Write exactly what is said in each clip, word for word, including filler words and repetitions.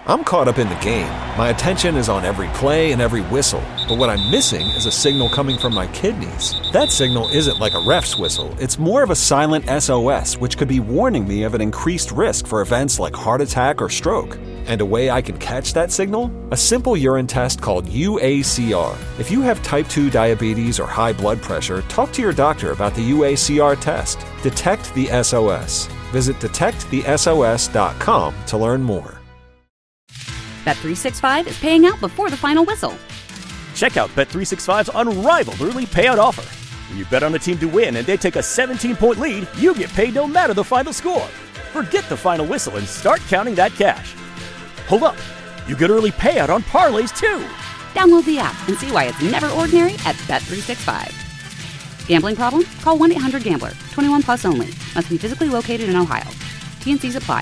I'm caught up in the game. My attention is on every play and every whistle. But what I'm missing is a signal coming from my kidneys. That signal isn't like a ref's whistle. It's more of a silent S O S, which could be warning me of an increased risk for events like heart attack or stroke. And a way I can catch that signal? A simple urine test called U A C R. If you have type two diabetes or high blood pressure, talk to your doctor about the U A C R test. Detect the S O S. Visit detect the S O S dot com to learn more. Bet three sixty-five is paying out before the final whistle. Check out Bet three sixty-five's unrivaled early payout offer. When you bet on a team to win and they take a seventeen-point lead, you get paid no matter the final score. Forget the final whistle and start counting that cash. Hold up. You get early payout on parlays, too. Download the app and see why it's never ordinary at Bet three sixty-five. Gambling problem? Call one eight hundred gambler. twenty-one plus only. Must be physically located in Ohio. T and Cs apply.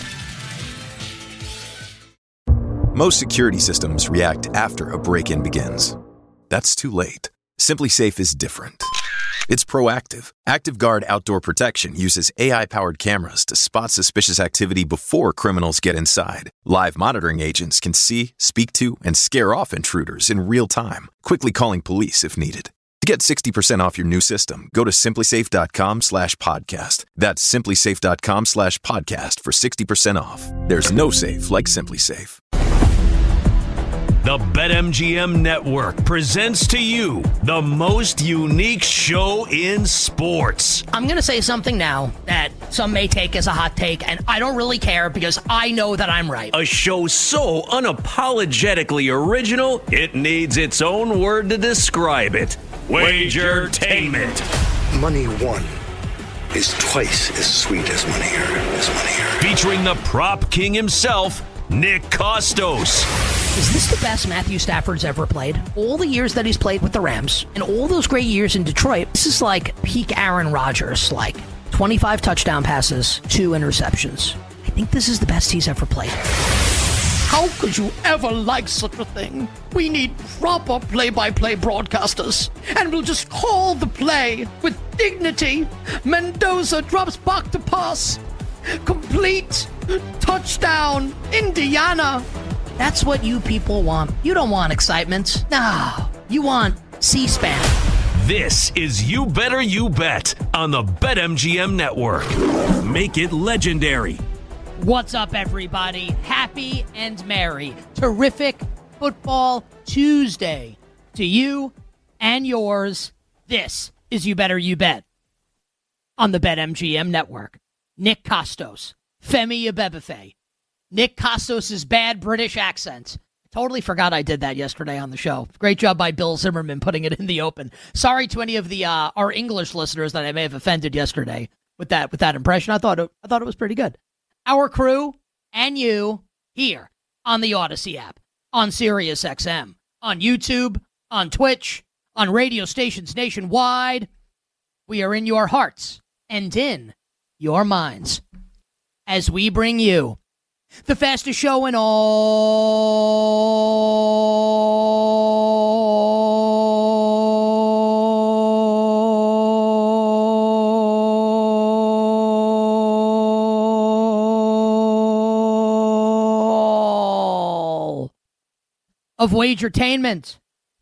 Most security systems react after a break-in begins. That's too late. SimpliSafe is different. It's proactive. ActiveGuard Outdoor Protection uses A I-powered cameras to spot suspicious activity before criminals get inside. Live monitoring agents can see, speak to, and scare off intruders in real time, quickly calling police if needed. To get sixty percent off your new system, go to simplysafe.com slash podcast. That's simplysafe.com slash podcast for sixty percent off. There's no safe like SimpliSafe. The BetMGM Network presents to you the most unique show in sports. I'm going to say something now that some may take as a hot take, and I don't really care because I know that I'm right. A show so unapologetically original, it needs its own word to describe it. Wagertainment. Money won is twice as sweet as money earned. As money earned. Featuring the prop king himself, Nick Kostos. Is this the best Matthew Stafford's ever played? All the years that he's played with the Rams and all those great years in Detroit, this is like peak Aaron Rodgers, like twenty-five touchdown passes, two interceptions. I think this is the best he's ever played. How could you ever like such a thing? We need proper play-by-play broadcasters, and we'll just call the play with dignity. Mendoza drops back to pass. Complete. Touchdown. Indiana. That's what you people want. You don't want excitement. No, you want C-SPAN. This is You Better You Bet on the BetMGM Network. Make it legendary. What's up, everybody? Happy and merry. Terrific Football Tuesday to you and yours. This is You Better You Bet on the BetMGM Network. Nick Kostos, Femi Abebefe, Nick Kostos' bad British accent. Totally forgot I did that yesterday on the show. Great job by Bill Zimmerman putting it in the open. Sorry to any of the uh, our English listeners that I may have offended yesterday with that with that impression. I thought it, I thought it was pretty good. Our crew and you here on the Odyssey app, on Sirius X M, on YouTube, on Twitch, on radio stations nationwide. We are in your hearts and in your minds as we bring you the fastest show in all of Wagertainment.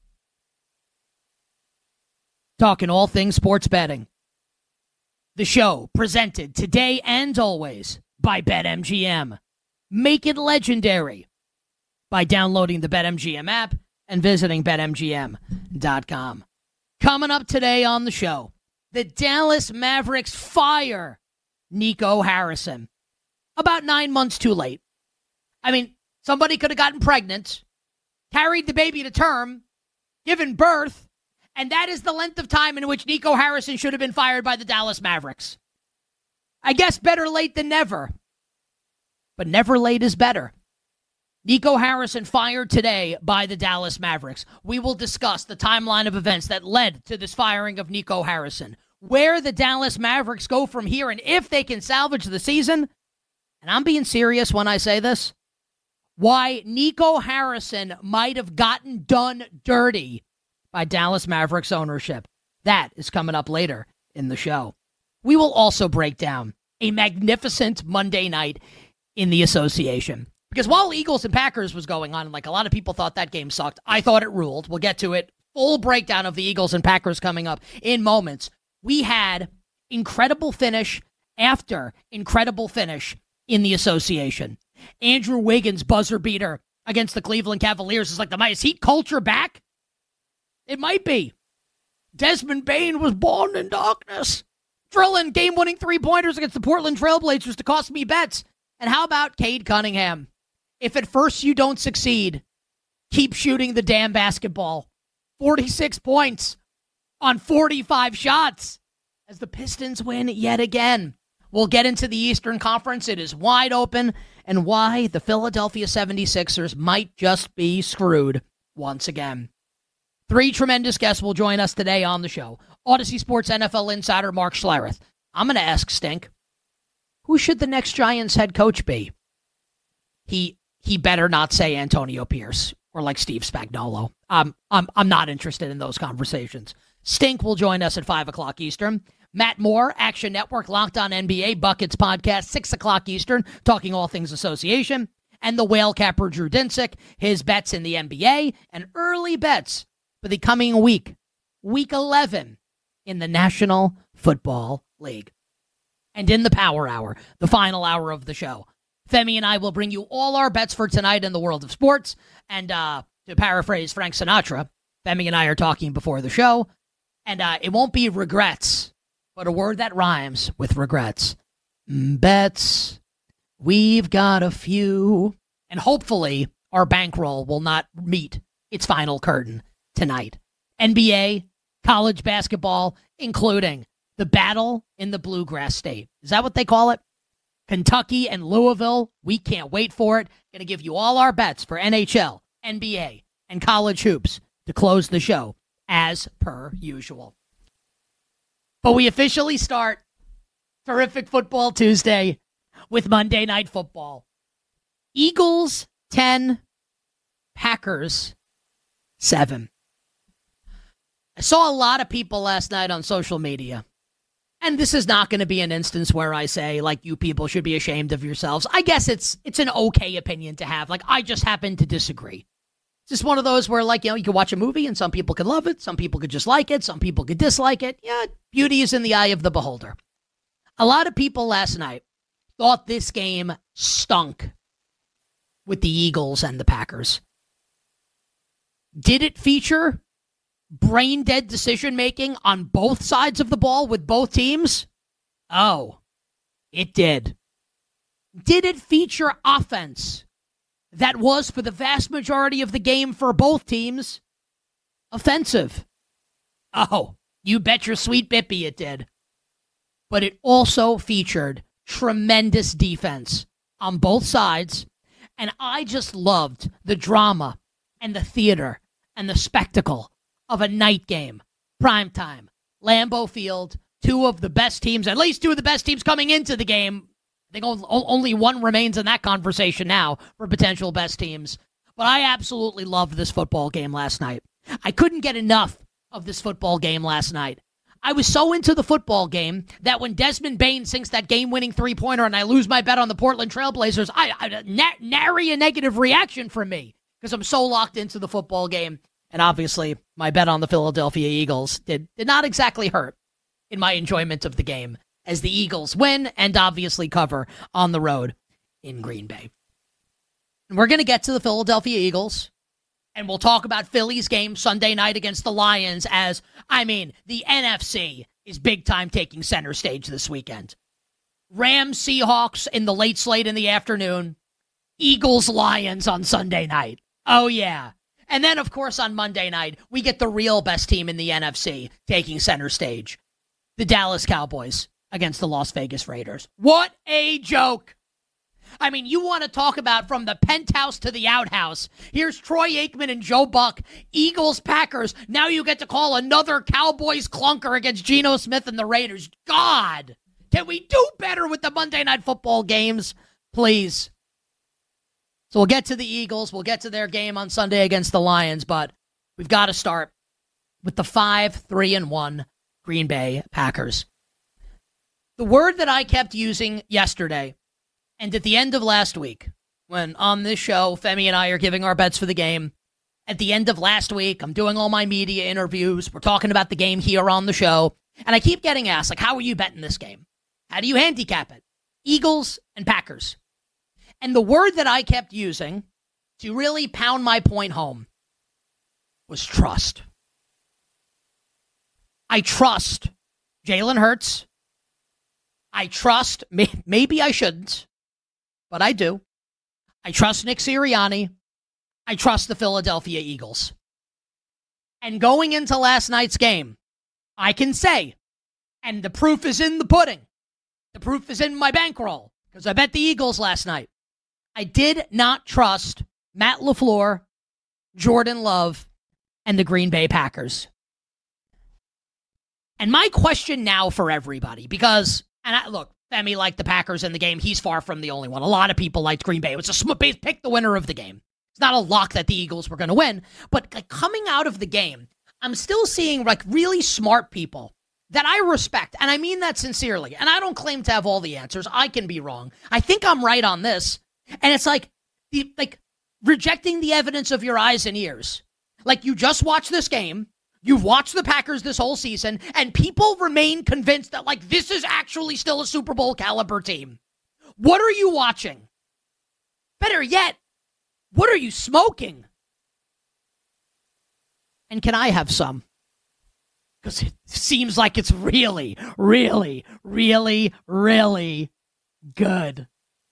Talking all things sports betting. The show presented today and always by BetMGM. Make it legendary by downloading the BetMGM app and visiting bet M G M dot com. Coming up today on the show, the Dallas Mavericks fire Nico Harrison. About nine months too late. I mean, somebody could have gotten pregnant, carried the baby to term, given birth, and that is the length of time in which Nico Harrison should have been fired by the Dallas Mavericks. I guess better late than never. But never late is better. Nico Harrison fired today by the Dallas Mavericks. We will discuss the timeline of events that led to this firing of Nico Harrison, where the Dallas Mavericks go from here, and if they can salvage the season. And I'm being serious when I say this. Why Nico Harrison might have gotten done dirty by Dallas Mavericks ownership. That is coming up later in the show. We will also break down a magnificent Monday night in the association Because while Eagles and Packers was going on, like a lot of people thought that game sucked, I thought it ruled. We'll get to it. Full breakdown of the Eagles and Packers coming up in moments. We had incredible finish after incredible finish in the association. Andrew Wiggins' buzzer beater against the Cleveland Cavaliers is like the is Heat culture back? It might be. Desmond Bane was born in darkness, drilling game-winning three-pointers against the Portland Trailblazers to cost me bets. And how about Cade Cunningham? If at first you don't succeed, keep shooting the damn basketball. forty-six points on forty-five shots as the Pistons win yet again. We'll get into the Eastern Conference. It is wide open, and why the Philadelphia seventy-sixers might just be screwed once again. Three tremendous guests will join us today on the show. Odyssey Sports N F L insider Mark Schlereth. I'm going to ask Stink, who should the next Giants head coach be? He he better not say Antonio Pierce or like Steve Spagnuolo. Um, I'm I'm not interested in those conversations. Stink will join us at five o'clock Eastern. Matt Moore, Action Network, Locked On N B A, Buckets Podcast, six o'clock Eastern, talking all things association. And the whale capper, Drew Dinsick, his bets in the N B A and early bets for the coming week, week eleven in the National Football League. And in the Power Hour, the final hour of the show, Femi and I will bring you all our bets for tonight in the world of sports. And uh, to paraphrase Frank Sinatra, Femi and I are talking before the show. And uh, it won't be regrets, but a word that rhymes with regrets. Bets, we've got a few. And hopefully our bankroll will not meet its final curtain tonight. N B A, college basketball, including the battle in the Bluegrass State. Is that what they call it? Kentucky and Louisville. We can't wait for it. Going to give you all our bets for N H L, N B A, and college hoops to close the show, as per usual. But we officially start Terrific Football Tuesday with Monday Night Football. Eagles ten, Packers seven. I saw a lot of people last night on social media, and this is not going to be an instance where I say, like, you people should be ashamed of yourselves. I guess it's it's an okay opinion to have. Like, I just happen to disagree. It's just one of those where, like, you know, you could watch a movie and some people could love it, some people could just like it, some people could dislike it. Yeah, beauty is in the eye of the beholder. A lot of people last night thought this game stunk with the Eagles and the Packers. Did it feature brain-dead decision-making on both sides of the ball with both teams? Oh, it did. Did it feature offense that was, for the vast majority of the game for both teams, offensive? Oh, you bet your sweet bippy it did. But it also featured tremendous defense on both sides, and I just loved the drama and the theater and the spectacle of a night game, primetime, Lambeau Field, two of the best teams, at least two of the best teams coming into the game. I think only one remains in that conversation now for potential best teams. But I absolutely loved this football game last night. I couldn't get enough of this football game last night. I was so into the football game that when Desmond Bane sinks that game-winning three-pointer and I lose my bet on the Portland Trailblazers, I, I na- nary a negative reaction from me because I'm so locked into the football game. And obviously, my bet on the Philadelphia Eagles did, did not exactly hurt in my enjoyment of the game as the Eagles win and obviously cover on the road in Green Bay. And we're going to get to the Philadelphia Eagles, and we'll talk about Philly's game Sunday night against the Lions as, I mean, the N F C is big time taking center stage this weekend. Rams, Seahawks in the late slate in the afternoon. Eagles, Lions on Sunday night. Oh, yeah. And then, of course, on Monday night, we get the real best team in the N F C taking center stage. The Dallas Cowboys against the Las Vegas Raiders. What a joke. I mean, you want to talk about from the penthouse to the outhouse. Here's Troy Aikman and Joe Buck. Eagles, Packers. Now you get to call another Cowboys clunker against Geno Smith and the Raiders. God, can we do better with the Monday Night Football games? Please. So we'll get to the Eagles. We'll get to their game on Sunday against the Lions, but we've got to start with the five three and one Green Bay Packers. The word that I kept using yesterday and at the end of last week, when on this show, Femi and I are giving our bets for the game. At the end of last week, I'm doing all my media interviews. We're talking about the game here on the show. And I keep getting asked, like, how are you betting this game? How do you handicap it? Eagles and Packers. And the word that I kept using to really pound my point home was trust. I trust Jalen Hurts. I trust, maybe I shouldn't, but I do. I trust Nick Sirianni. I trust the Philadelphia Eagles. And going into last night's game, I can say, and the proof is in the pudding, the proof is in my bankroll, because I bet the Eagles last night. I did not trust Matt LaFleur, Jordan Love, and the Green Bay Packers. And my question now for everybody, because, and I, look, Femi liked the Packers in the game. He's far from the only one. A lot of people liked Green Bay. It was a sm- pick the winner of the game. It's not a lock that the Eagles were going to win. But like, coming out of the game, I'm still seeing like really smart people that I respect. And I mean that sincerely. And I don't claim to have all the answers. I can be wrong. I think I'm right on this. And it's like, the like rejecting the evidence of your eyes and ears. Like, you just watched this game. You've watched the Packers this whole season, and people remain convinced that, like, this is actually still a Super Bowl caliber team. What are you watching? Better yet, what are you smoking? And can I have some? Because it seems like it's really, really, really, really good.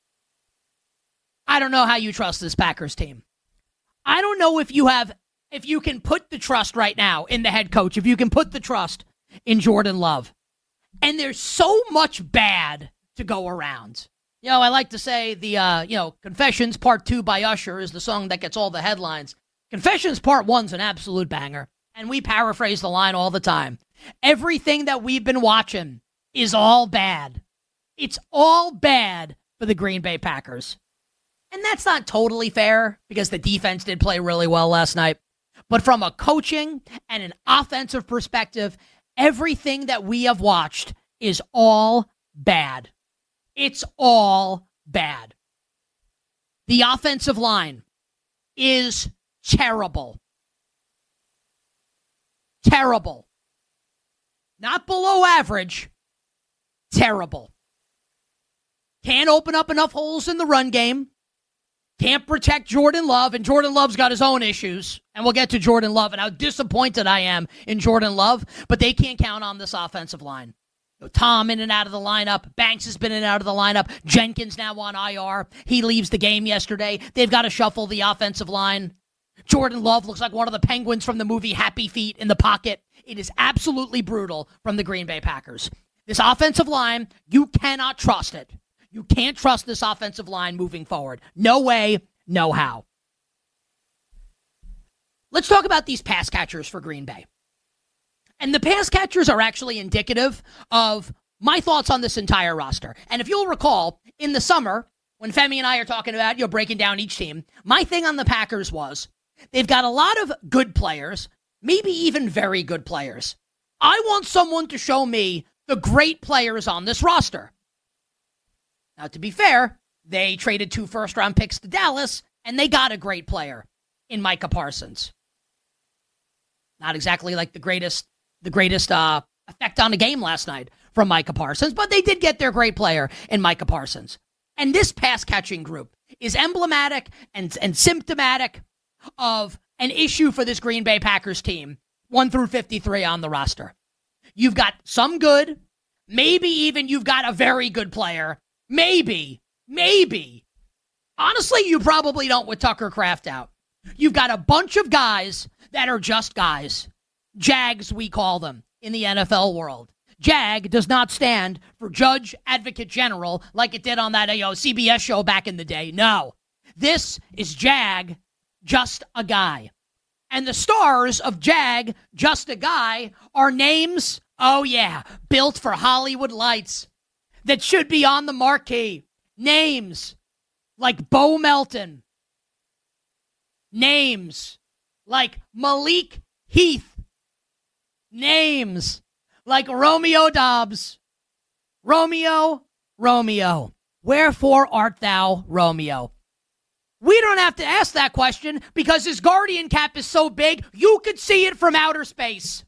I don't know how you trust this Packers team. I don't know if you have... If you can put the trust right now in the head coach, if you can put the trust in Jordan Love. And there's so much bad to go around. You know, I like to say the, uh, you know, Confessions Part two by Usher is the song that gets all the headlines. Confessions Part one's an absolute banger. And we paraphrase the line all the time. Everything that we've been watching is all bad. It's all bad for the Green Bay Packers. And that's not totally fair because the defense did play really well last night. But from a coaching and an offensive perspective, everything that we have watched is all bad. It's all bad. The offensive line is terrible. Terrible. Not below average. Terrible. Can't open up enough holes in the run game. Can't protect Jordan Love, and Jordan Love's got his own issues, and we'll get to Jordan Love and how disappointed I am in Jordan Love, but they can't count on this offensive line. You know, Tom in and out of the lineup. Banks has been in and out of the lineup. Jenkins now on I R. He leaves the game yesterday. They've got to shuffle the offensive line. Jordan Love looks like one of the penguins from the movie Happy Feet in the pocket. It is absolutely brutal from the Green Bay Packers. This offensive line, you cannot trust it. You can't trust this offensive line moving forward. No way, no how. Let's talk about these pass catchers for Green Bay. And the pass catchers are actually indicative of my thoughts on this entire roster. And if you'll recall, in the summer, when Femi and I are talking about, you know, breaking down each team, my thing on the Packers was they've got a lot of good players, maybe even very good players. I want someone to show me the great players on this roster. Now, to be fair, they traded two first-round picks to Dallas, and they got a great player in Micah Parsons. Not exactly like the greatest the greatest uh, effect on the game last night from Micah Parsons, but they did get their great player in Micah Parsons. And this pass-catching group is emblematic and, and symptomatic of an issue for this Green Bay Packers team, one through fifty-three on the roster. You've got some good, maybe even you've got a very good player. Maybe, maybe. Honestly, you probably don't with Tucker Kraft out. You've got a bunch of guys that are just guys. Jags, we call them in the N F L world. Jag does not stand for Judge Advocate General like it did on that you know, C B S show back in the day. No. This is Jag, just a guy. And the stars of Jag, just a guy, are names, oh yeah, built for Hollywood lights. That should be on the marquee. Names like Bo Melton. Names like Malik Heath. Names like Romeo Dobbs. Romeo, Romeo. Wherefore art thou, Romeo? We don't have to ask that question because his Guardian cap is so big, you could see it from outer space.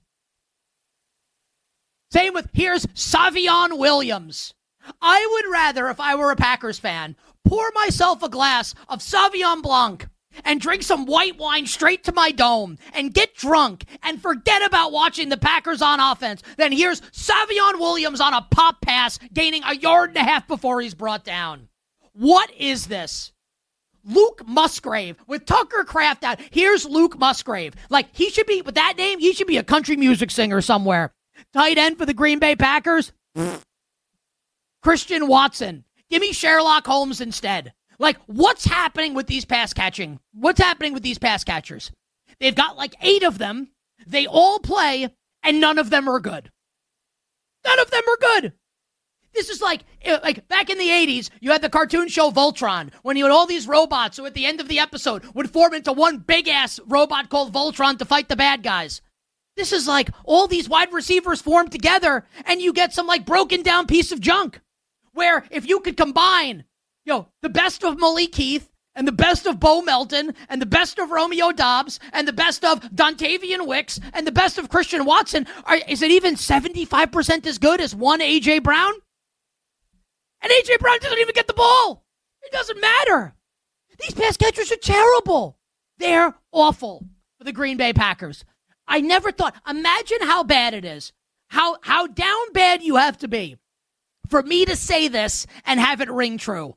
Same with, here's Savion Williams. I would rather, if I were a Packers fan, pour myself a glass of Sauvignon Blanc and drink some white wine straight to my dome and get drunk and forget about watching the Packers on offense. Then here's Savion Williams on a pop pass gaining a yard and a half before he's brought down. What is this? Luke Musgrave with Tucker Kraft out. Here's Luke Musgrave. Like, he should be, with that name, he should be a country music singer somewhere. Tight end for the Green Bay Packers. Christian Watson. Give me Sherlock Holmes instead. Like, what's happening with these pass catching? What's happening with these pass catchers? They've got like eight of them. They all play, and none of them are good. None of them are good. This is like, like back in the eighties, you had the cartoon show Voltron, when you had all these robots who at the end of the episode would form into one big-ass robot called Voltron to fight the bad guys. This is like all these wide receivers formed together, and you get some like broken-down piece of junk. Where if you could combine, you know, the best of Malik Heath, and the best of Bo Melton, and the best of Romeo Doubs, and the best of Dontavian Wicks, and the best of Christian Watson, are, is it even seventy-five percent as good as one A J. Brown? And A J. Brown doesn't even get the ball. It doesn't matter. These pass catchers are terrible. They're awful for the Green Bay Packers. I never thought, imagine how bad it is. How how down bad you have to be for me to say this and have it ring true.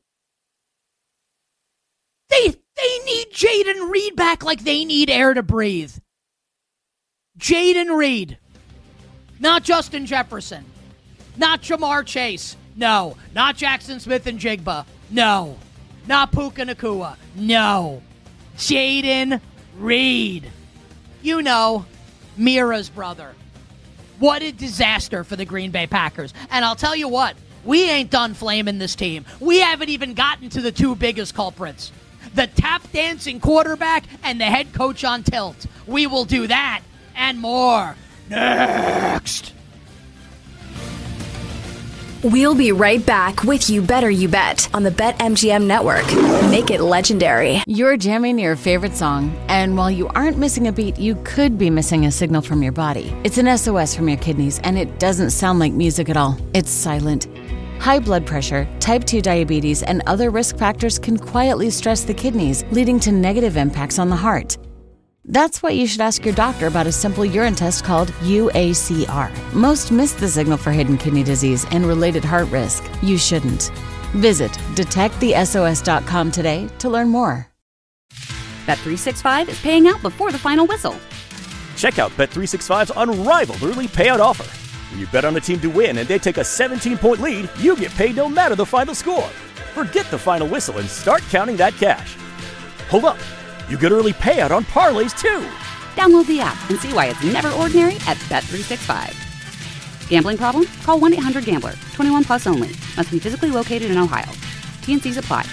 They they need Jaden Reed back like they need air to breathe. Jaden Reed. Not Justin Jefferson. Not Jamar Chase. No. Not Jackson Smith and Jigba. No. Not Puka Nacua. No. Jaden Reed. You know, Mira's brother. What a disaster for the Green Bay Packers. And I'll tell you what, we ain't done flaming this team. We haven't even gotten to the two biggest culprits. The tap-dancing quarterback and the head coach on tilt. We will do that and more next. We'll be right back with You Better You Bet on the BetMGM Network. Make it legendary. You're jamming your favorite song, and while you aren't missing a beat, you could be missing a signal from your body. It's an S O S from your kidneys, and it doesn't sound like music at all. It's silent. High blood pressure, type two diabetes, and other risk factors can quietly stress the kidneys, leading to negative impacts on the heart. That's why you should ask your doctor about a simple urine test called U A C R. Most miss the signal for hidden kidney disease and related heart risk. You shouldn't. Visit detect the S O S dot com today to learn more. Bet three sixty-five is paying out before the final whistle. Check out Bet three sixty-five's unrivaled early payout offer. When you bet on a team to win and they take a seventeen-point lead, you get paid no matter the final score. Forget the final whistle and start counting that cash. Hold up. You get early payout on parlays, too. Download the app and see why it's never ordinary at Bet three sixty-five. Gambling problem? Call one eight hundred gambler. twenty-one plus only. Must be physically located in Ohio. T N Cs apply.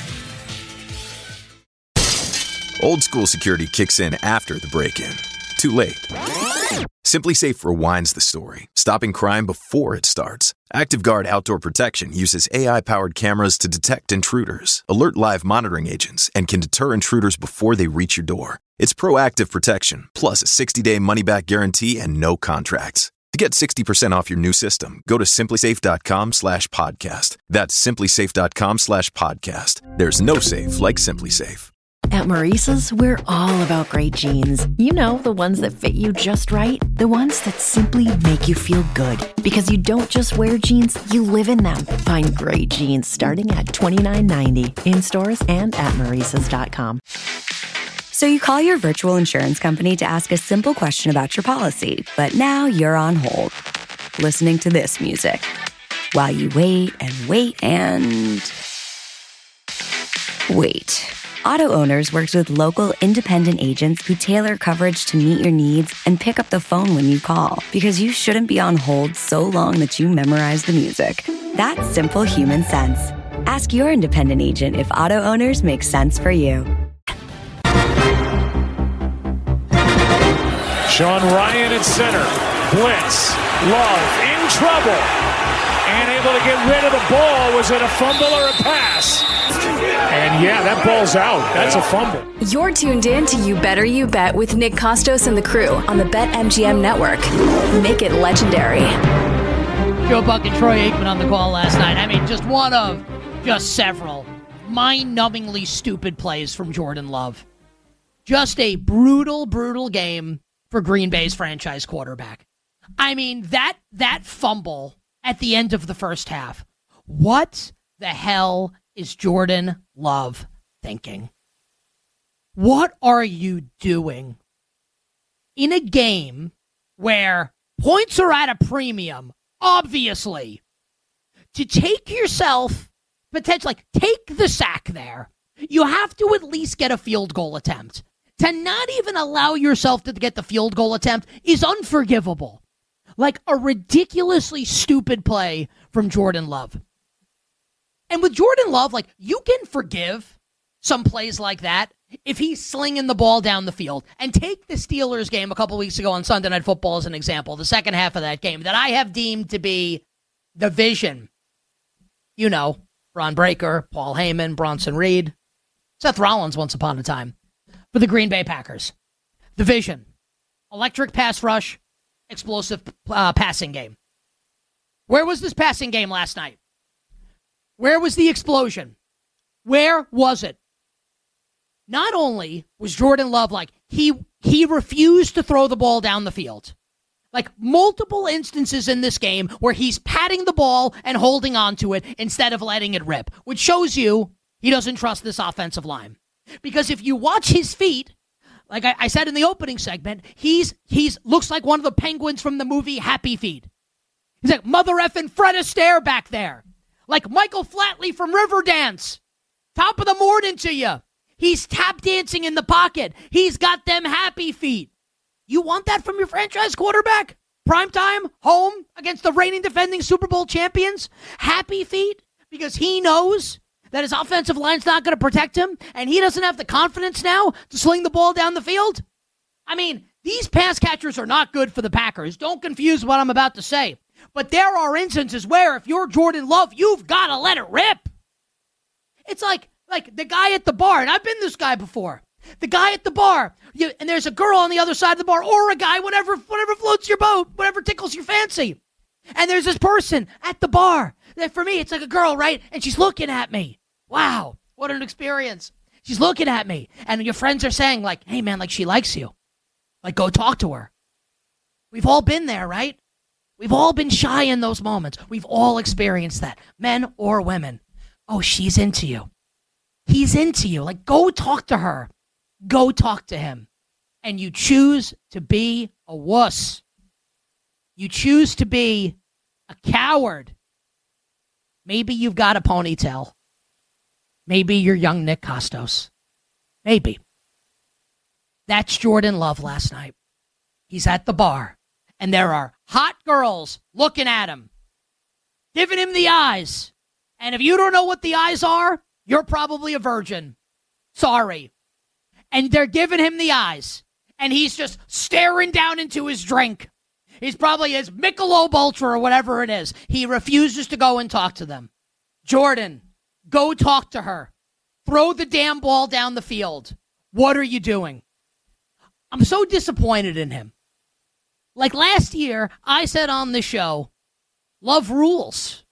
Old school security kicks in after the break-in. Too late. SimpliSafe rewinds the story, stopping crime before it starts. ActiveGuard Outdoor Protection uses A I-powered cameras to detect intruders, alert live monitoring agents, and can deter intruders before they reach your door. It's proactive protection, plus a sixty-day money-back guarantee and no contracts. To get sixty percent off your new system, go to simplysafe.com slash podcast. That's simplysafe.com slash podcast. There's no safe like SimpliSafe. At Maurice's, we're all about great jeans. You know, the ones that fit you just right. The ones that simply make you feel good. Because you don't just wear jeans, you live in them. Find great jeans starting at twenty-nine ninety in stores and at maurices dot com. So you call your virtual insurance company to ask a simple question about your policy, but now you're on hold, listening to this music. While you wait and wait and... wait. Auto Owners works with local independent agents who tailor coverage to meet your needs and pick up the phone when you call, because you shouldn't be on hold so long that you memorize the music. That's simple human sense. Ask your independent agent if Auto Owners makes sense for you. Sean Ryan at center. Blitz. Love in trouble. And able to get rid of the ball. Was it a fumble or a pass? And yeah, that ball's out. That's a fumble. You're tuned in to You Better You Bet with Nick Costos and the crew on the BetMGM network. Make it legendary. Joe Buck and Troy Aikman on the call last night. I mean, just one of just several mind-numbingly stupid plays from Jordan Love. Just a brutal, brutal game for Green Bay's franchise quarterback. I mean, that that fumble at the end of the first half. What the hell is Jordan Love thinking? What are you doing in a game where points are at a premium, obviously, to take yourself, potentially, like, take the sack there? You have to at least get a field goal attempt. To not even allow yourself to get the field goal attempt is unforgivable. Like a ridiculously stupid play from Jordan Love. And with Jordan Love, like, you can forgive some plays like that if he's slinging the ball down the field. And take the Steelers game a couple weeks ago on Sunday Night Football as an example, the second half of that game, that I have deemed to be the vision. You know, Ron Breaker, Paul Heyman, Bronson Reed, Seth Rollins once upon a time, for the Green Bay Packers. The vision. Electric pass rush, explosive uh, passing game. Where was this passing game last night? Where was the explosion? Where was it? Not only was Jordan Love like, he he refused to throw the ball down the field. Like multiple instances in this game where he's patting the ball and holding on to it instead of letting it rip, which shows you he doesn't trust this offensive line. Because if you watch his feet, like I, I said in the opening segment, he's he's looks like one of the penguins from the movie Happy Feet. He's like mother effing Fred Astaire back there. Like Michael Flatley from Riverdance. Top of the morning to you. He's tap dancing in the pocket. He's got them happy feet. You want that from your franchise quarterback? Primetime, home, against the reigning defending Super Bowl champions? Happy feet? Because he knows that his offensive line's not going to protect him, and he doesn't have the confidence now to sling the ball down the field? I mean, these pass catchers are not good for the Packers. Don't confuse what I'm about to say. But there are instances where if you're Jordan Love, you've got to let it rip. It's like like the guy at the bar, and I've been this guy before. The guy at the bar, you, and there's a girl on the other side of the bar, or a guy, whatever, whatever floats your boat, whatever tickles your fancy. And there's this person at the bar. That for me, it's like a girl, right? And she's looking at me. Wow, what an experience. She's looking at me. And your friends are saying, like, hey, man, like, she likes you. Like, go talk to her. We've all been there, right? We've all been shy in those moments. We've all experienced that, men or women. Oh, she's into you. He's into you. Like, go talk to her. Go talk to him. And you choose to be a wuss. You choose to be a coward. Maybe you've got a ponytail. Maybe you're young Nick Costos. Maybe. That's Jordan Love last night. He's at the bar, and there are hot girls looking at him, giving him the eyes. And if you don't know what the eyes are, you're probably a virgin. Sorry. And they're giving him the eyes, and he's just staring down into his drink. He's probably his Michelob Ultra or whatever it is. He refuses to go and talk to them. Jordan, go talk to her. Throw the damn ball down the field. What are you doing? I'm so disappointed in him. Like last year, I said on the show, love rules.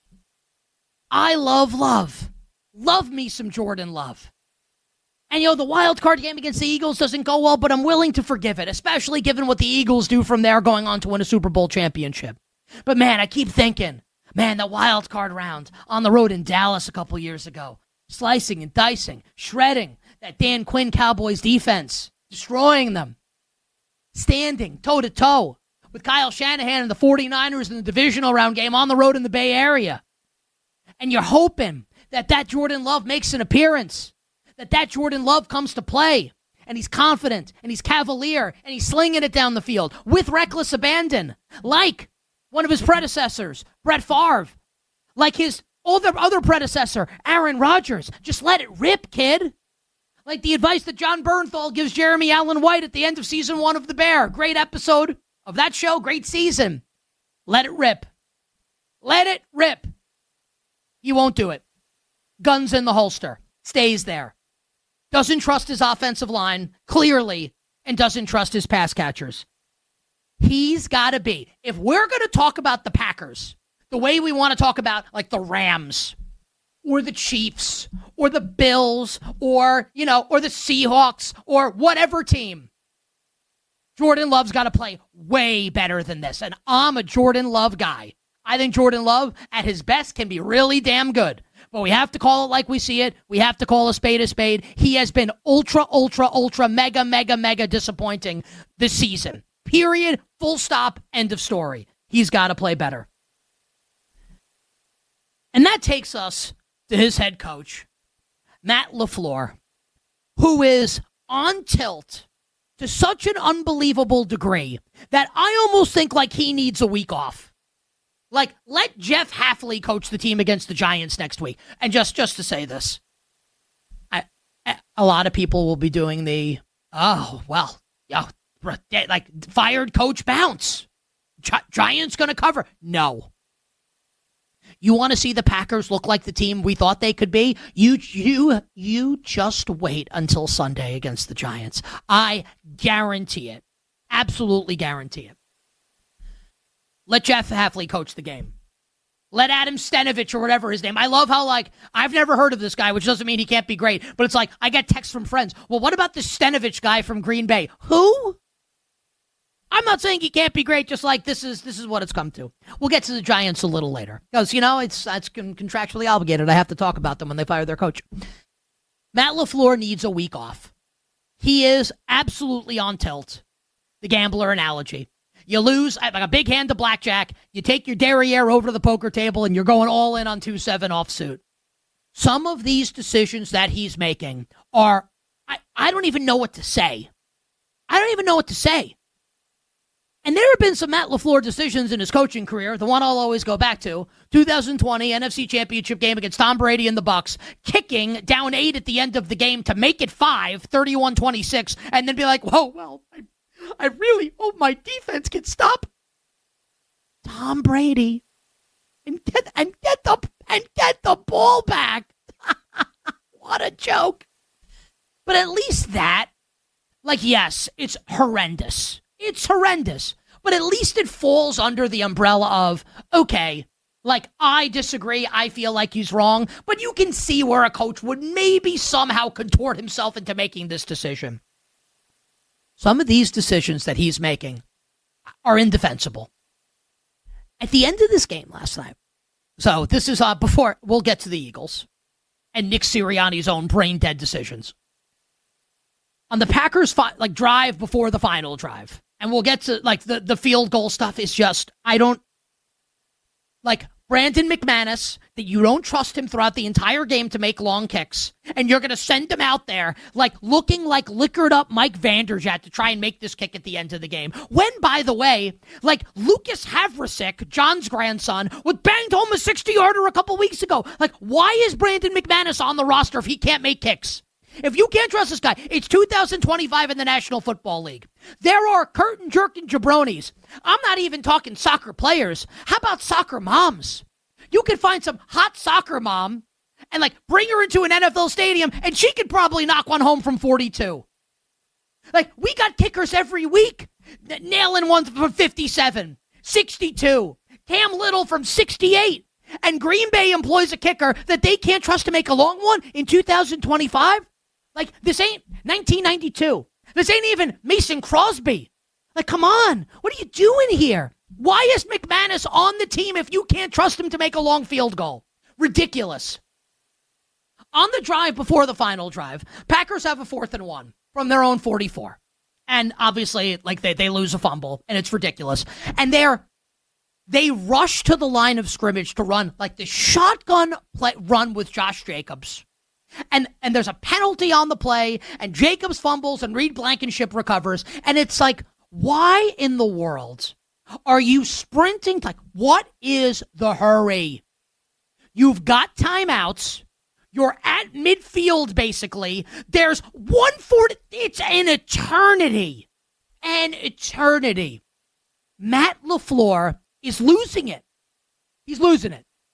I love love. Love me some Jordan Love. And, you know, the wild card game against the Eagles doesn't go well, but I'm willing to forgive it, especially given what the Eagles do from there going on to win a Super Bowl championship. But, man, I keep thinking, man, the wild card round on the road in Dallas a couple years ago, slicing and dicing, shredding that Dan Quinn Cowboys defense, destroying them, standing toe-to-toe with Kyle Shanahan and the 49ers in the divisional round game on the road in the Bay Area. And you're hoping that that Jordan Love makes an appearance, that that Jordan Love comes to play, and he's confident, and he's cavalier, and he's slinging it down the field with reckless abandon, like one of his predecessors, Brett Favre, like his other, other predecessor, Aaron Rodgers. Just let it rip, kid. Like the advice that John Bernthal gives Jeremy Allen White at the end of season one of The Bear. Great episode of that show, great season. Let it rip. Let it rip. You won't do it. guns in the holster, stays there. Doesn't trust his offensive line, clearly, and doesn't trust his pass catchers. He's got to be. If we're going to talk about the Packers the way we want to talk about, like, the Rams or the Chiefs or the Bills or, you know, or the Seahawks or whatever team, Jordan Love's got to play way better than this. And I'm a Jordan Love guy. I think Jordan Love, at his best, can be really damn good. But we have to call it like we see it. We have to call a spade a spade. He has been ultra, ultra, ultra, mega, mega, mega disappointing this season. Period. Full stop. End of story. He's got to play better. And that takes us to his head coach, Matt LaFleur, who is on tilt to such an unbelievable degree that I almost think like he needs a week off. Like, let Jeff Hafley coach the team against the Giants next week. And just, just to say this, I, a lot of people will be doing the, oh, well, yeah, like, fired coach bounce. Gi- Giants going to cover. No. You want to see the Packers look like the team we thought they could be? You, you, you just wait until Sunday against the Giants. I guarantee it. Absolutely guarantee it. Let Jeff Hafley coach the game. Let Adam Stenovich or whatever his name. I love how, like, I've never heard of this guy, which doesn't mean he can't be great. But it's like, I get texts from friends. Well, what about the Stenovich guy from Green Bay? Who? I'm not saying he can't be great, just like this is this is what it's come to. We'll get to the Giants a little later. Because, you know, it's, it's contractually obligated. I have to talk about them when they fire their coach. Matt LaFleur needs a week off. He is absolutely on tilt. The gambler analogy. You lose like a big hand to blackjack. You take your derriere over to the poker table, and you're going all in on two seven offsuit. Some of these decisions that he's making are, I, I don't even know what to say. I don't even know what to say. And there have been some Matt LaFleur decisions in his coaching career. The one I'll always go back to, two thousand twenty N F C Championship game against Tom Brady and the Bucs, kicking down eight at the end of the game to make it five, thirty-one twenty-six, and then be like, whoa, well, I I really hope my defense can stop Tom Brady and get and get the and get the ball back. What a joke. But at least that, like, yes, it's horrendous. It's horrendous. But at least it falls under the umbrella of, okay, like, I disagree. I feel like he's wrong. But you can see where a coach would maybe somehow contort himself into making this decision. Some of these decisions that he's making are indefensible. At the end of this game last night, so this is uh, before we'll get to the Eagles and Nick Sirianni's own brain-dead decisions. On the Packers' fi- like drive before the final drive, and we'll get to like the, the field goal stuff is just, I don't, like Brandon McManus, that you don't trust him throughout the entire game to make long kicks, and you're going to send him out there like looking like liquored up Mike Vanderjagt to try and make this kick at the end of the game. When, by the way, like Lucas Havrasik, John's grandson, was banged home a sixty-yarder a couple weeks ago. Like, why is Brandon McManus on the roster if he can't make kicks? If you can't trust this guy, it's two thousand twenty-five in the National Football League. There are curtain-jerking jabronis. I'm not even talking soccer players. How about soccer moms? You could find some hot soccer mom and, like, bring her into an N F L stadium, and she could probably knock one home from forty-two. Like, we got kickers every week. Nailing one from fifty-seven, sixty-two. Cam Little from sixty-eight. And Green Bay employs a kicker that they can't trust to make a long one in two thousand twenty-five? Like, this ain't nineteen ninety-two. This ain't even Mason Crosby. Like, come on. What are you doing here? Why is McManus on the team if you can't trust him to make a long field goal? Ridiculous. On the drive before the final drive, Packers have a fourth and one from their own forty-four. And obviously, like, they, they lose a fumble, and it's ridiculous. And they're, they rush to the line of scrimmage to run, like, the shotgun play, run with Josh Jacobs. And and there's a penalty on the play, and Jacobs fumbles, and Reed Blankenship recovers. And it's like, why in the world are you sprinting? Like, what is the hurry? You've got timeouts. You're at midfield, basically. There's one forty. It's an eternity. An eternity. Matt LaFleur is losing it. He's losing it.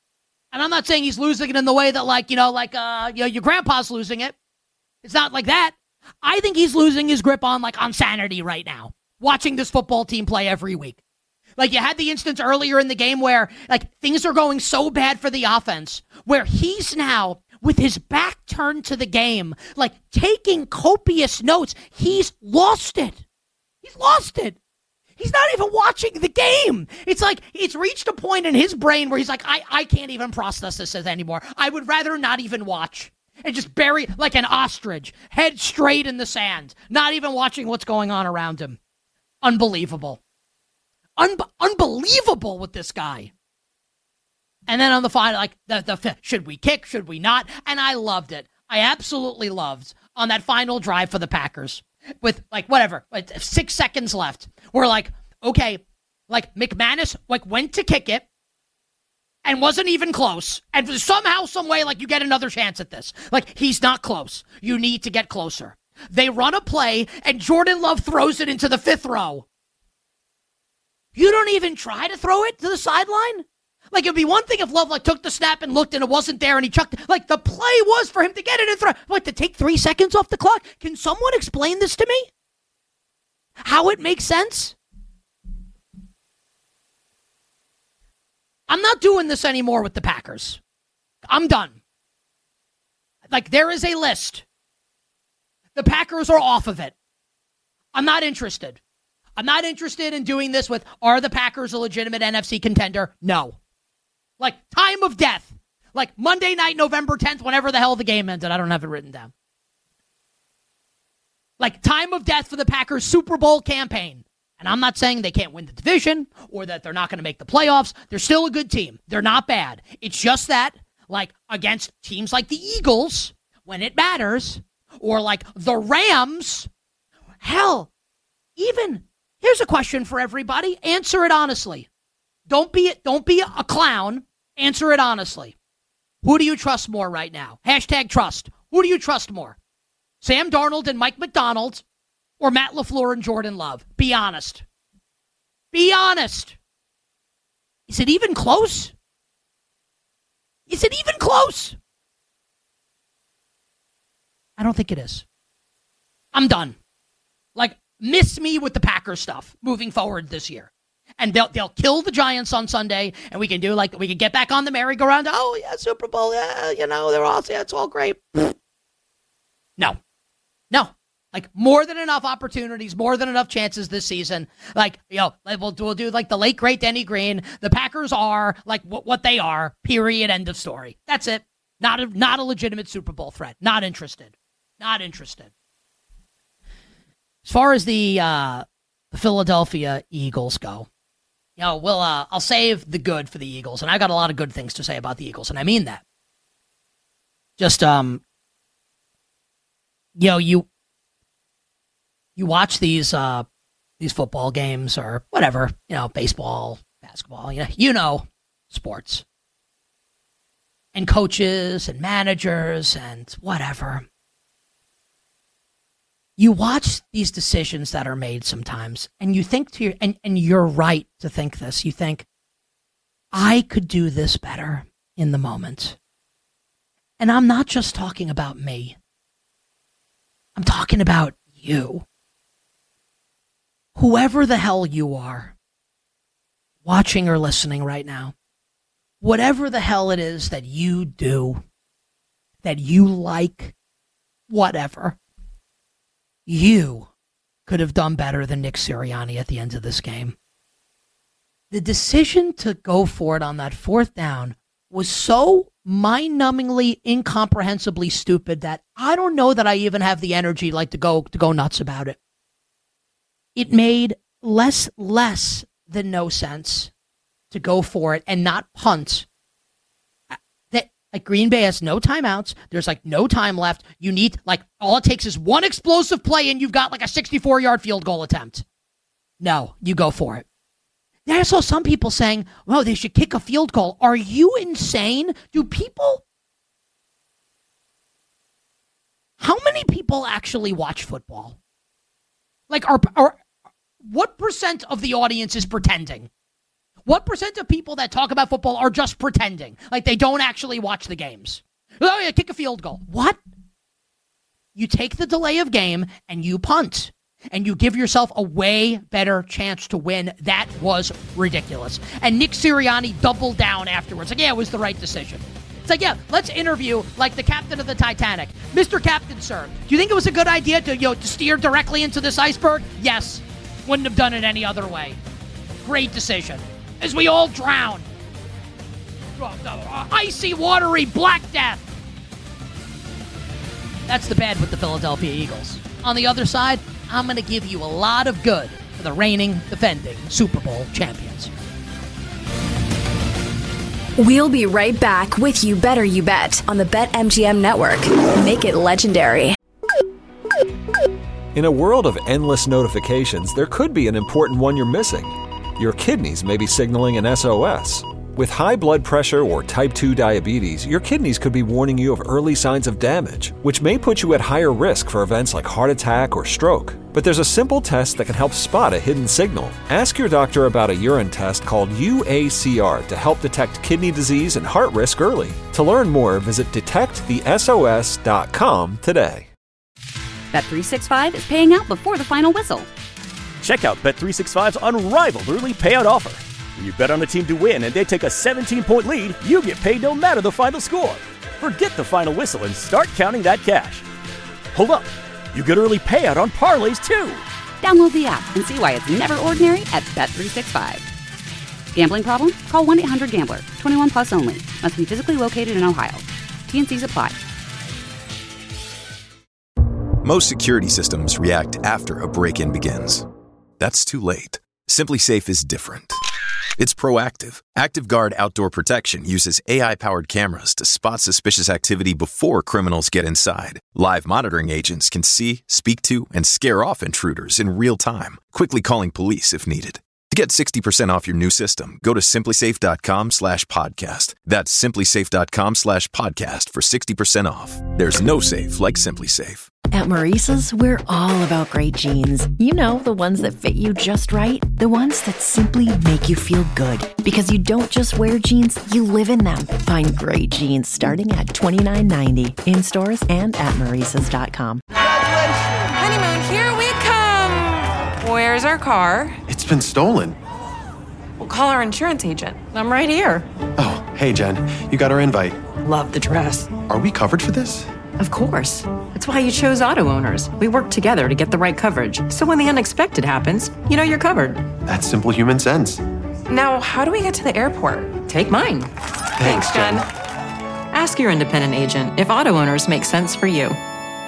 And I'm not saying he's losing it in the way that, like, you know, like, uh, you know, your grandpa's losing it. It's not like that. I think he's losing his grip on, like, on sanity right now, watching this football team play every week. Like, you had the instance earlier in the game where, like, things are going so bad for the offense, where he's now, with his back turned to the game, like, taking copious notes. He's lost it. He's lost it. He's not even watching the game. It's like it's reached a point in his brain where he's like, I, I can't even process this anymore. I would rather not even watch and just bury like an ostrich, head straight in the sand, not even watching what's going on around him. Unbelievable. Un- unbelievable with this guy. And then on the final, like, the, the should we kick, should we not? And I loved it. I absolutely loved on that final drive for the Packers. With, like, whatever, like six seconds left. We're like, okay, like, McManus, like, went to kick it and wasn't even close. And somehow, some way, like, you get another chance at this. Like, he's not close. You need to get closer. They run a play, and Jordan Love throws it into the fifth row. You don't even try to throw it to the sideline? Like, it'd be one thing if Love, like, took the snap and looked and it wasn't there and he chucked it. Like, the play was for him to get it and throw. What, to take three seconds off the clock? Can someone explain this to me? How it makes sense? I'm not doing this anymore with the Packers. I'm done. Like, there is a list. The Packers are off of it. I'm not interested. I'm not interested in doing this with, are the Packers a legitimate N F C contender? No. Like, time of death. Like, Monday night, November tenth, whenever the hell the game ended. I don't have it written down. Like, time of death for the Packers Super Bowl campaign. And I'm not saying they can't win the division or that they're not going to make the playoffs. They're still a good team. They're not bad. It's just that, like, against teams like the Eagles, when it matters, or like the Rams, hell, even, here's a question for everybody. Answer it honestly. Don't be don't be a clown. Answer it honestly. Who do you trust more right now? Hashtag trust. Who do you trust more? Sam Darnold and Mike McDonald or Matt LaFleur and Jordan Love? Be honest. Be honest. Is it even close? Is it even close? I don't think it is. I'm done. Like, miss me with the Packers stuff moving forward this year. And they'll they'll kill the Giants on Sunday, and we can do like we can get back on the merry-go-round. Oh yeah, Super Bowl, yeah, you know they're all yeah, it's all great. No, no, like more than enough opportunities, more than enough chances this season. Like you know, we'll do, we'll do like the late great Denny Green. The Packers are like what what they are. Period. End of story. That's it. Not a not a legitimate Super Bowl threat. Not interested. Not interested. As far as the uh, the Philadelphia Eagles go. You know, we'll, uh, I'll save the good for the Eagles, and I got a lot of good things to say about the Eagles, and I mean that. Just, um, you know, you you watch these uh, these football games or whatever, you know, baseball, basketball, you know, you know, sports, and coaches and managers and whatever. You watch these decisions that are made sometimes, and you think to your, and, and you're right to think this. You think, I could do this better in the moment. And I'm not just talking about me. I'm talking about you. Whoever the hell you are, watching or listening right now, whatever the hell it is that you do, that you like, whatever. You could have done better than Nick Sirianni at the end of this game. The decision to go for it on that fourth down was so mind-numbingly, incomprehensibly stupid that I don't know that I even have the energy like to go to go nuts about it. It made less less than no sense to go for it and not punt. Like Green Bay has no timeouts. There's like no time left. You need like all it takes is one explosive play and you've got like a sixty-four-yard field goal attempt. No, you go for it. Then I saw some people saying, well, they should kick a field goal. Are you insane? Do people... How many people actually watch football? Like, are, are what percent of the audience is pretending? What percent of people that talk about football are just pretending? Like they don't actually watch the games. Oh, yeah, kick a field goal. What? You take the delay of game and you punt. And you give yourself a way better chance to win. That was ridiculous. And Nick Sirianni doubled down afterwards. Like, yeah, it was the right decision. It's like, yeah, let's interview like the captain of the Titanic. Mister Captain, sir, do you think it was a good idea to, you know, to steer directly into this iceberg? Yes. Wouldn't have done it any other way. Great decision. As we all drown. Icy, watery, black death. That's the bad with the Philadelphia Eagles. On the other side, I'm going to give you a lot of good for the reigning, defending Super Bowl champions. We'll be right back with You Better You Bet on the BetMGM Network. Make it legendary. In a world of endless notifications, there could be an important one you're missing. Your kidneys may be signaling an S O S. With high blood pressure or type two diabetes, your kidneys could be warning you of early signs of damage, which may put you at higher risk for events like heart attack or stroke. But there's a simple test that can help spot a hidden signal. Ask your doctor about a urine test called U A C R to help detect kidney disease and heart risk early. To learn more, visit detect the S O S dot com today. Bet three sixty-five is paying out before the final whistle. Check out Bet three sixty-five's unrivaled early payout offer. When you bet on a team to win and they take a seventeen-point lead, you get paid no matter the final score. Forget the final whistle and start counting that cash. Hold up. You get early payout on parlays, too. Download the app and see why it's never ordinary at Bet three sixty-five. Gambling problem? Call one eight hundred gambler. twenty-one plus only. Must be physically located in Ohio. T N Cs apply. Most security systems react after a break-in begins. That's too late. SimpliSafe is different. It's proactive. ActiveGuard Outdoor Protection uses A I-powered cameras to spot suspicious activity before criminals get inside. Live monitoring agents can see, speak to, and scare off intruders in real time, quickly calling police if needed. To get sixty percent off your new system, go to simplysafe.com slash podcast. That's simplysafe.com slash podcast for sixty percent off. There's no safe like SimpliSafe. At Maurice's, we're all about great jeans. You know, the ones that fit you just right. The ones that simply make you feel good. Because you don't just wear jeans, you live in them. Find great jeans starting at twenty-nine ninety in stores and at maurices dot com. Honeymoon, here we come. Where's our car? It's been stolen. We'll call our insurance agent. I'm right here. Oh, hey, Jen. You got our invite. Love the dress. Are we covered for this? Of course. That's why you chose Auto Owners. We work together to get the right coverage. So when the unexpected happens, you know you're covered. That's simple human sense. Now, how do we get to the airport? Take mine. Thanks, Jen. Ask your independent agent if Auto Owners make sense for you.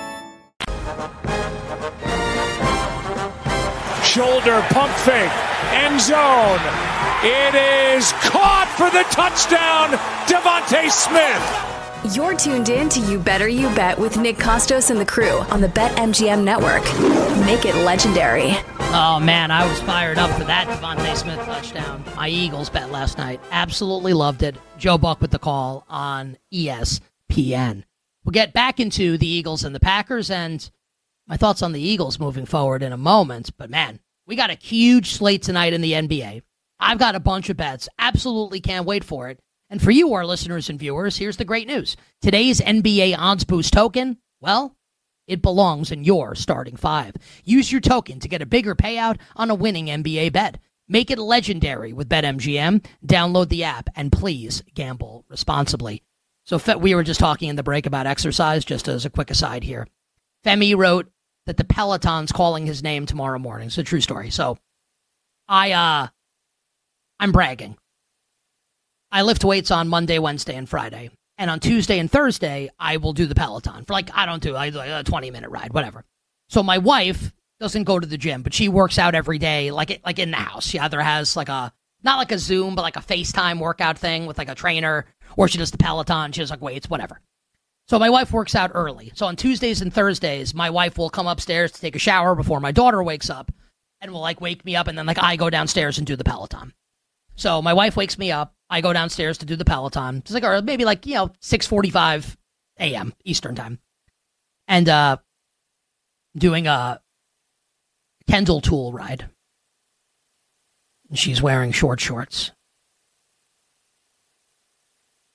Shoulder pump fake. End zone. It is caught for the touchdown. Devontae Smith. You're tuned in to You Better You Bet with Nick Costos and the crew on the BetMGM Network. Make it legendary. Oh, man, I was fired up for that Devontae Smith touchdown. My Eagles bet last night. Absolutely loved it. Joe Buck with the call on E S P N. We'll get back into the Eagles and the Packers and my thoughts on the Eagles moving forward in a moment. But, man, we got a huge slate tonight in the N B A. I've got a bunch of bets. Absolutely can't wait for it. And for you, our listeners and viewers, here's the great news. Today's N B A Odds Boost token, well, it belongs in your starting five. Use your token to get a bigger payout on a winning N B A bet. Make it legendary with BetMGM. Download the app, and please gamble responsibly. So we were just talking in the break about exercise, just as a quick aside here. Femi wrote that the Peloton's calling his name tomorrow morning. It's a true story. So I, uh, I'm bragging. I lift weights on Monday, Wednesday, and Friday. And on Tuesday and Thursday, I will do the Peloton. For like, I don't do, I do like a twenty-minute ride, whatever. So my wife doesn't go to the gym, but she works out every day, like it, like in the house. She either has like a, not like a Zoom, but like a FaceTime workout thing with like a trainer, or she does the Peloton, she does like weights, whatever. So my wife works out early. So on Tuesdays and Thursdays, my wife will come upstairs to take a shower before my daughter wakes up, and will like wake me up, and then like I go downstairs and do the Peloton. So my wife wakes me up. I go downstairs to do the Peloton. It's like, or maybe like, you know, six forty-five a.m. Eastern time. And uh, doing a Kendall Tool ride. And she's wearing short shorts.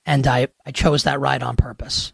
And I, I chose that ride on purpose.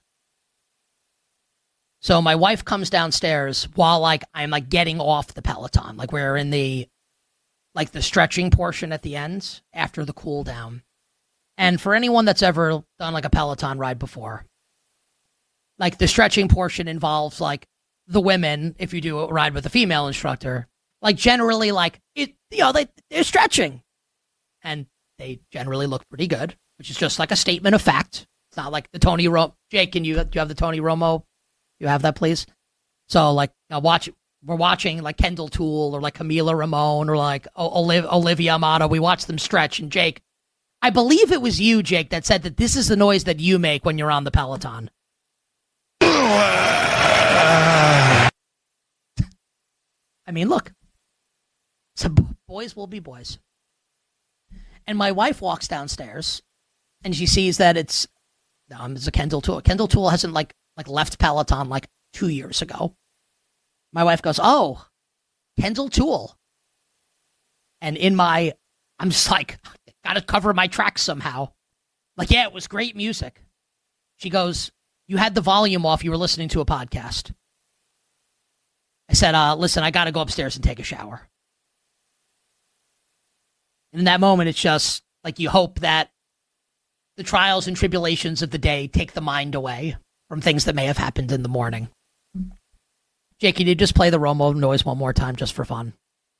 So my wife comes downstairs while like I'm like getting off the Peloton. Like we're in the like the stretching portion at the end after the cool down. And for anyone that's ever done like a Peloton ride before, like the stretching portion involves like the women, if you do a ride with a female instructor, like generally like it, you know, they, they're stretching and they generally look pretty good, which is just like a statement of fact. It's not like the Tony Romo. Jake, can you, do you have the Tony Romo? You have that, please? So, like, uh, watch. We're watching, like, Kendall Toole or, like, Camila Ramon or, like, o- Oliv- Olivia Amato. We watch them stretch. And, Jake, I believe it was you, Jake, that said that this is the noise that you make when you're on the Peloton. I mean, look. So boys will be boys. And my wife walks downstairs, and she sees that it's, um, it's a Kendall Toole. Kendall Toole hasn't, like, like left Peloton like two years ago. My wife goes, oh, Kendall Toole. And in my, I'm just like, gotta cover my tracks somehow. Like, yeah, it was great music. She goes, you had the volume off, you were listening to a podcast. I said, uh, listen, I gotta go upstairs and take a shower. And in that moment, it's just like you hope that the trials and tribulations of the day take the mind away from things that may have happened in the morning. Jake, can you just play the Romo noise one more time just for fun?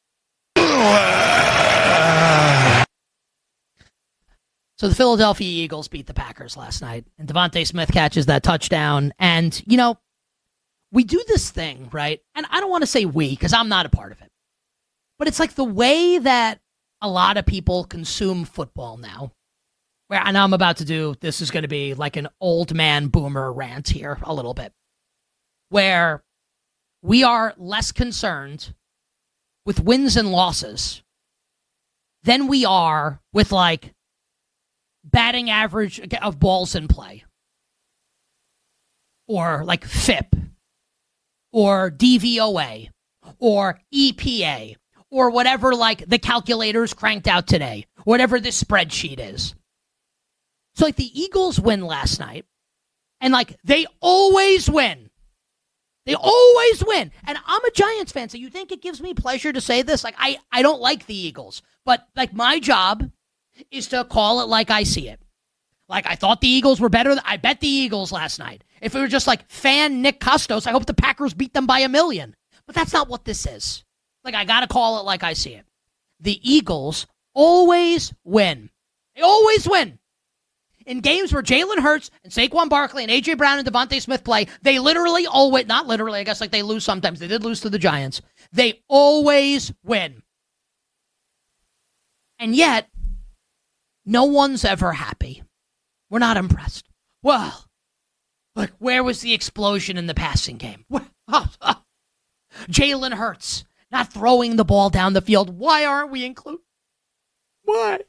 So the Philadelphia Eagles beat the Packers last night, and Devontae Smith catches that touchdown. And, you know, we do this thing, right? And I don't want to say we, because I'm not a part of it. But it's like the way that a lot of people consume football now. Where, and I'm about to do, this is going to be like an old man boomer rant here a little bit, where we are less concerned with wins and losses than we are with like batting average of balls in play, or like F I P, or D V O A, or E P A, or whatever like the calculators cranked out today, whatever this spreadsheet is. So, like, the Eagles win last night, and, like, they always win. They always win. And I'm a Giants fan, so you think it gives me pleasure to say this? Like, I, I don't like the Eagles, but, like, my job is to call it like I see it. Like, I thought the Eagles were better. I bet the Eagles last night. If it were just, like, fan Nick Costos, I hope the Packers beat them by a million. But that's not what this is. Like, I got to call it like I see it. The Eagles always win. They always win. In games where Jalen Hurts and Saquon Barkley and A J Brown and Devontae Smith play, they literally always, not literally, I guess like they lose sometimes. They did lose to the Giants. They always win. And yet, no one's ever happy. We're not impressed. Well, like, where was the explosion in the passing game? Oh, oh. Jalen Hurts not throwing the ball down the field. Why aren't we included? Why?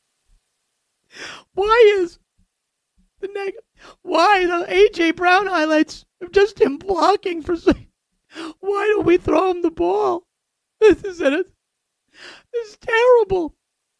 Why is the negative? Why the A J Brown highlights of just him blocking for? Why don't we throw him the ball? This is it. This is terrible.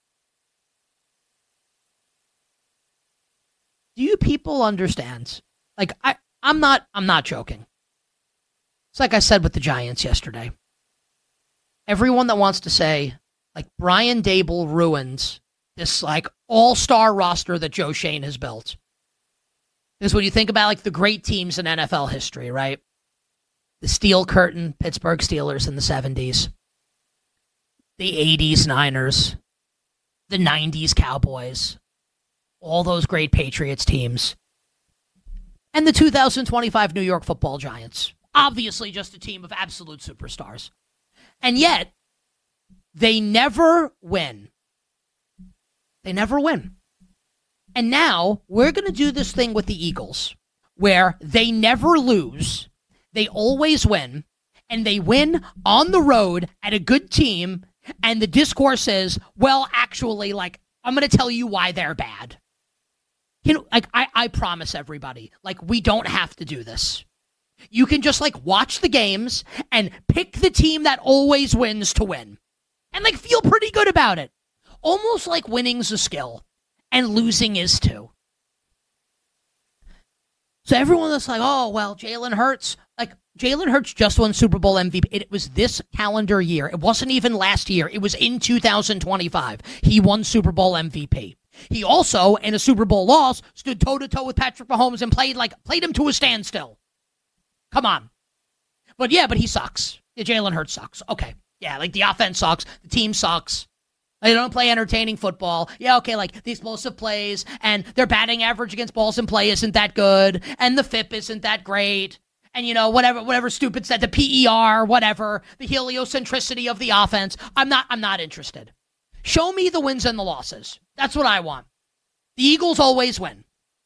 Do you people understand? Like I, I'm not. I'm not joking. It's like I said with the Giants yesterday. Everyone that wants to say like Brian Daboll ruined this like all-star roster that Joe Shane has built. Is when you think about like the great teams in N F L history, right? The Steel Curtain, Pittsburgh Steelers in the seventies. The eighties Niners. The nineties Cowboys. All those great Patriots teams. And the two thousand twenty-five New York Football Giants. Obviously just a team of absolute superstars. And yet, they never win. They never win. And now, we're going to do this thing with the Eagles, where they never lose, they always win, and they win on the road at a good team, and the discourse is, well, actually, like, I'm going to tell you why they're bad. You know, like, I, I promise everybody, like, we don't have to do this. You can just, like, watch the games and pick the team that always wins to win. And, like, feel pretty good about it. Almost like winning's a skill and losing is too. So everyone that's like, oh, well, Jalen Hurts, like Jalen Hurts just won Super Bowl M V P. It was this calendar year. It wasn't even last year. It was in two thousand twenty-five. He won Super Bowl M V P. He also, in a Super Bowl loss, stood toe-to-toe with Patrick Mahomes and played like played him to a standstill. Come on. But yeah, but he sucks. Yeah, Jalen Hurts sucks. Okay. Yeah, like the offense sucks. The team sucks. They don't play entertaining football. Yeah, okay, like the explosive plays, and their batting average against balls in play isn't that good, and the F I P isn't that great, and, you know, whatever whatever stupid said, the P E R, whatever, the heliocentricity of the offense. I'm not, I'm not interested. Show me the wins and the losses. That's what I want. The Eagles always win.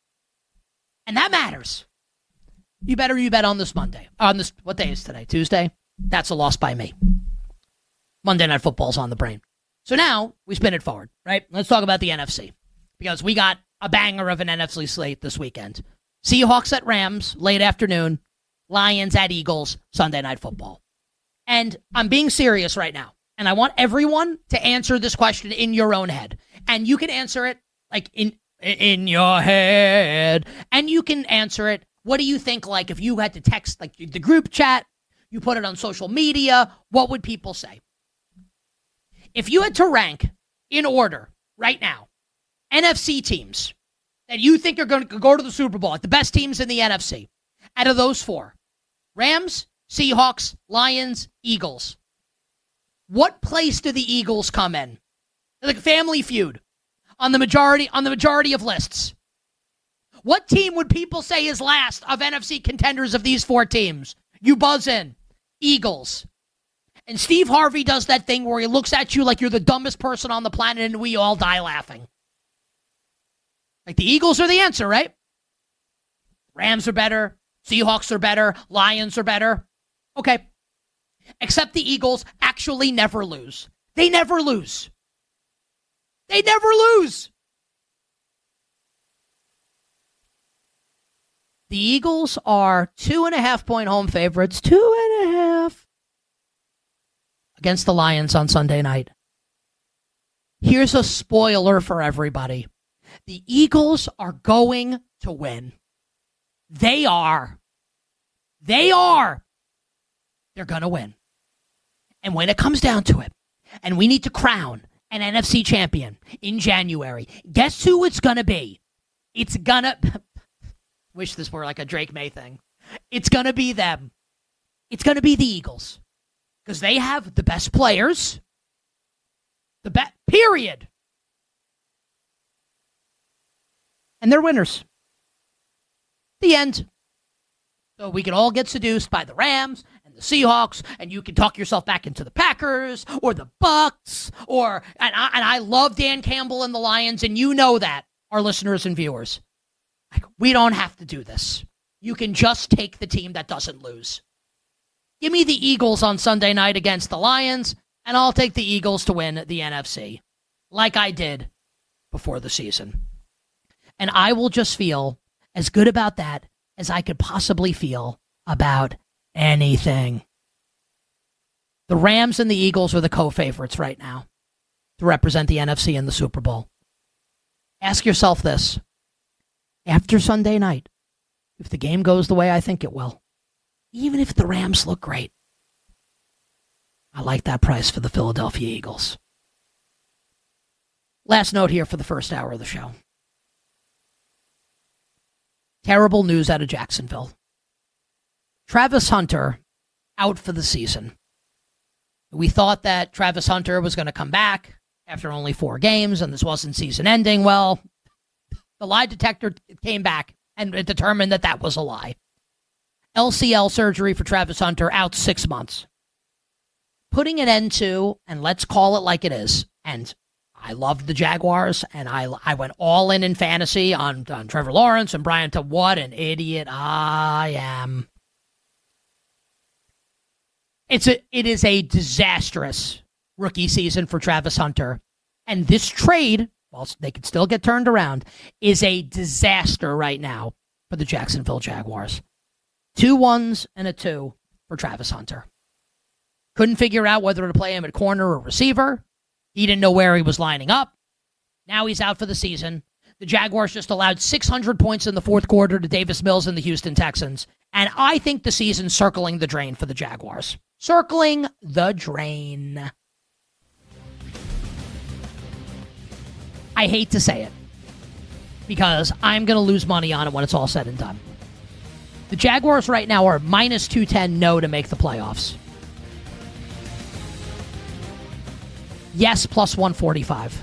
And that matters. You better you bet on this Monday. On this, what day is today? Tuesday? That's a loss by me. Monday Night Football's on the brain. So now we spin it forward, right? Let's talk about the N F C. Because we got a banger of an N F C slate this weekend. Seahawks at Rams, late afternoon. Lions at Eagles, Sunday Night Football. And I'm being serious right now. And I want everyone to answer this question in your own head. And you can answer it like in in your head. And you can answer it. What do you think, like, if you had to text like the group chat, you put it on social media, what would people say? If you had to rank in order right now, N F C teams that you think are going to go to the Super Bowl, like the best teams in the N F C, out of those four, Rams, Seahawks, Lions, Eagles, what place do the Eagles come in? Like Family Feud on the majority on the majority of lists. What team would people say is last of N F C contenders of these four teams? You buzz in. Eagles. And Steve Harvey does that thing where he looks at you like you're the dumbest person on the planet and we all die laughing. Like the Eagles are the answer, right? Rams are better. Seahawks are better. Lions are better. Okay. Except the Eagles actually never lose. They never lose. They never lose. The Eagles are two and a half point home favorites. Two and a half. Against the Lions on Sunday night. Here's a spoiler for everybody. The Eagles are going to win. They are. They are. They're going to win. And when it comes down to it, and we need to crown an N F C champion in January, guess who it's going to be? It's going to... Wish this were like a Drake May thing. It's going to be them. It's going to be the Eagles. Because they have the best players. The best, period. And they're winners. The end. So we can all get seduced by the Rams and the Seahawks, and you can talk yourself back into the Packers or the Bucks, or and I, and I love Dan Campbell and the Lions, and you know that, our listeners and viewers. Like, we don't have to do this. You can just take the team that doesn't lose. Give me the Eagles on Sunday night against the Lions, and I'll take the Eagles to win the N F C, like I did before the season. And I will just feel as good about that as I could possibly feel about anything. The Rams and the Eagles are the co-favorites right now to represent the N F C in the Super Bowl. Ask yourself this. After Sunday night, if the game goes the way I think it will, even if the Rams look great, I like that price for the Philadelphia Eagles. Last note here for the first hour of the show. Terrible news out of Jacksonville. Travis Hunter out for the season. We thought that Travis Hunter was going to come back after only four games and this wasn't season ending. Well, the lie detector came back and it determined that that was a lie. L C L surgery for Travis Hunter, out six months. Putting an end to, and let's call it like it is, and I loved the Jaguars, and I I went all in in fantasy on, on Trevor Lawrence and Brian. To what an idiot I am. It's a it is a disastrous rookie season for Travis Hunter, and this trade, while they could still get turned around, is a disaster right now for the Jacksonville Jaguars. Two ones and a two for Travis Hunter. Couldn't figure out whether to play him at corner or receiver. He didn't know where he was lining up. Now he's out for the season. The Jaguars just allowed six hundred points in the fourth quarter to Davis Mills and the Houston Texans. And I think the season's circling the drain for the Jaguars. Circling the drain. I hate to say it, because I'm going to lose money on it when it's all said and done. The Jaguars right now are minus two ten no to make the playoffs. Yes, plus one forty-five.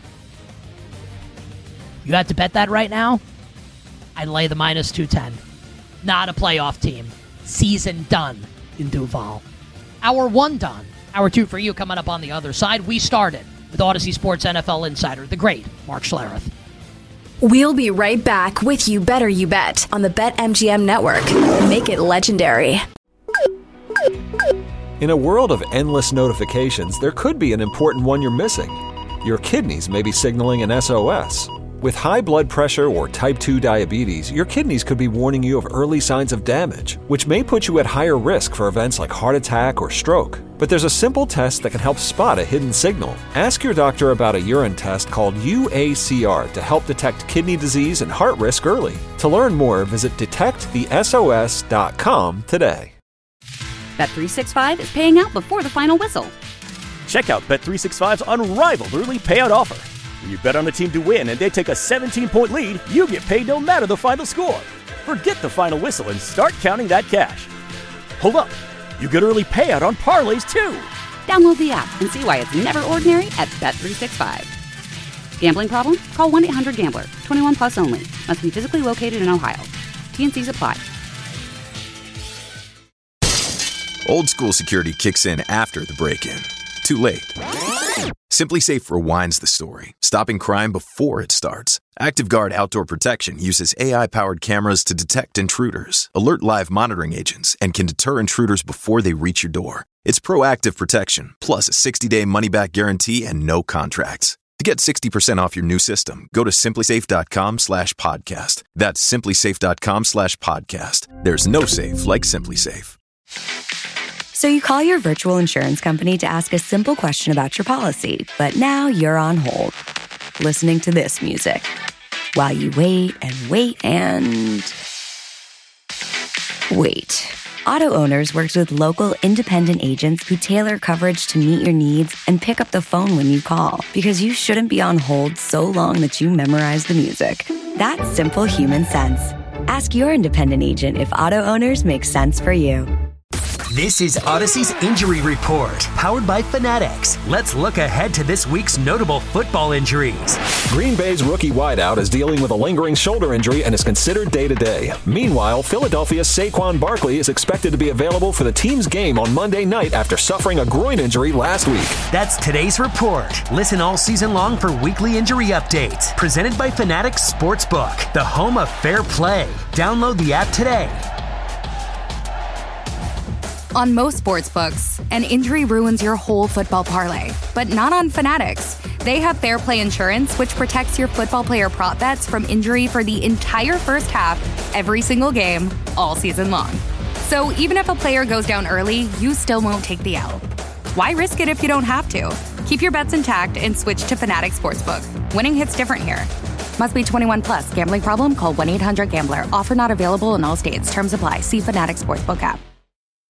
You had to bet that right now? I'd lay the minus two ten. Not a playoff team. Season done in Duval. Hour one done. Hour two for you coming up on the other side. We started with Odyssey Sports N F L Insider, the great Mark Schlereth. We'll be right back with You Better You Bet on the BetMGM Network. Make it legendary. In a world of endless notifications, there could be an important one you're missing. Your kidneys may be signaling an S O S. With high blood pressure or type two diabetes, your kidneys could be warning you of early signs of damage, which may put you at higher risk for events like heart attack or stroke. But there's a simple test that can help spot a hidden signal. Ask your doctor about a urine test called U A C R to help detect kidney disease and heart risk early. To learn more, visit detect the S O S dot com today. Bet three sixty-five is paying out before the final whistle. Check out Bet three sixty-five's unrivaled early payout offer. When you bet on a team to win and they take a seventeen-point lead, you get paid no matter the final score. Forget the final whistle and start counting that cash. Hold up. You get early payout on parlays, too. Download the app and see why it's never ordinary at Bet three sixty-five. Gambling problem? Call one eight hundred gambler. twenty-one plus only. Must be physically located in Ohio. T N Cs apply. Old school security kicks in after the break-in. Too late. SimpliSafe rewinds the story, stopping crime before it starts. ActiveGuard Outdoor Protection uses A I-powered cameras to detect intruders, alert live monitoring agents, and can deter intruders before they reach your door. It's proactive protection, plus a sixty-day money-back guarantee and no contracts. To get sixty percent off your new system, go to simplysafe.com slash podcast. That's simplysafe.com slash podcast. There's no safe like SimpliSafe. So you call your virtual insurance company to ask a simple question about your policy, but now you're on hold, listening to this music, while you wait and wait and... wait. Auto Owners works with local independent agents who tailor coverage to meet your needs and pick up the phone when you call, because you shouldn't be on hold so long that you memorize the music. That's simple human sense. Ask your independent agent if Auto Owners makes sense for you. This is Odyssey's Injury Report, powered by Fanatics. Let's look ahead to this week's notable football injuries. Green Bay's rookie wideout is dealing with a lingering shoulder injury and is considered day-to-day. Meanwhile, Philadelphia's Saquon Barkley is expected to be available for the team's game on Monday night after suffering a groin injury last week. That's today's report. Listen all season long for weekly injury updates. Presented by Fanatics Sportsbook, the home of fair play. Download the app today. On most sportsbooks, an injury ruins your whole football parlay, but not on Fanatics. They have Fair Play Insurance, which protects your football player prop bets from injury for the entire first half, every single game, all season long. So even if a player goes down early, you still won't take the L. Why risk it if you don't have to? Keep your bets intact and switch to Fanatics Sportsbook. Winning hits different here. Must be twenty-one plus. Gambling problem? Call one eight hundred gambler. Offer not available in all states. Terms apply. See Fanatics Sportsbook app.